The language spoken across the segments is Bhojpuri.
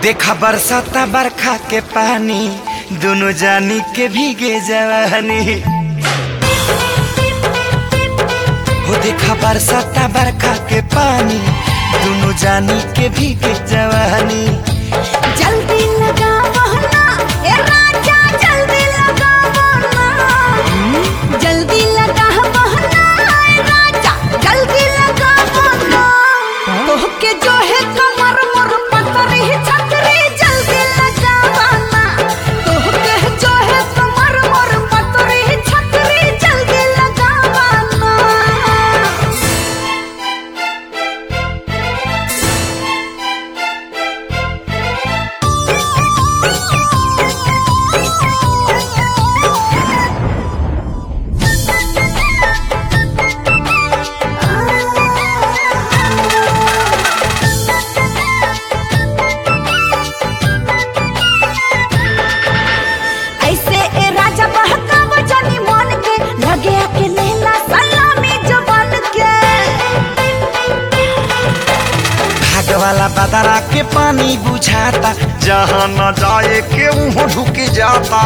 देखा बरसाता बरखा के पानी दोनों जानी के भीगे जवानी। हो देखा बरसाता बरखा के पानी दोनों जानी के भीगे जवानी। जल्दी लगाओ ना ए राजा, जल्दी लगाओ ना, जल्दी लगाओ ना ए राजा, जल्दी लगाओ ना। तोहके जो है कमर मोर पतरी छतरी, जल्दी लगाओ ना। तोहके जो है कमर मोर पतरी छतरी, जल्दी लगाओ ना। ऐसे ए राजा बहकावा जानी मन के, लगे के लेला सलामी जवान के। भाग वाला बदरा के पानी बुझाता, जहाँ न जाए के वहाँ ढुक जाता।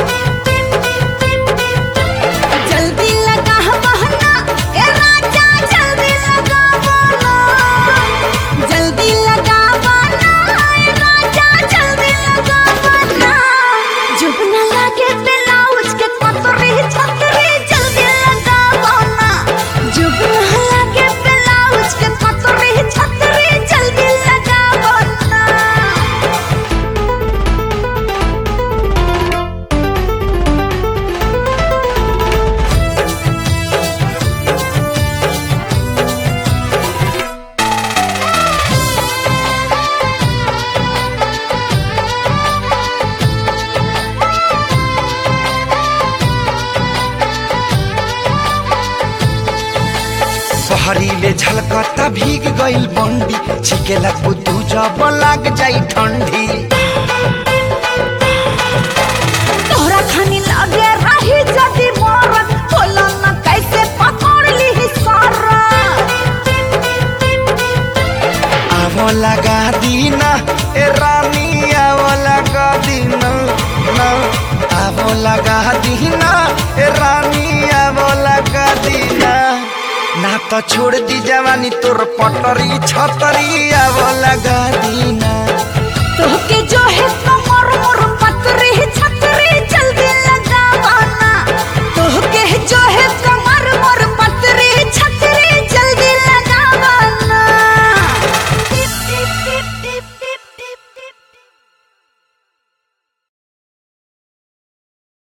जल्दी लगाओ ना ए राजा, जल्दी लगाओ ना, जल्दी लगाओ ना ए राजा, जल्दी लगाओ ना। जुब न लगे ब्लाउज के पतरी छतरी, जल्दी लगाओ ना। जुब न लगे ब्लाउज के पतरी छतरी, जल्दी लगाओ ना। बहरी ले झलकता भीग गईल बंडी, छिके लगू तू जब लग जाई ठंडी। तोहरा खानी लगे रही जदी मोरत, बोला न कैसे पकड़ ली सारा। आवो लगा दीना ए रानी, आवो लगा दीना ना, आवो लगा दीना ए रानी, आवो लगा दीना ना तो छोड़ दी जवानी तोर पटरी छतरी। आवो लगा दीना तोहके जो है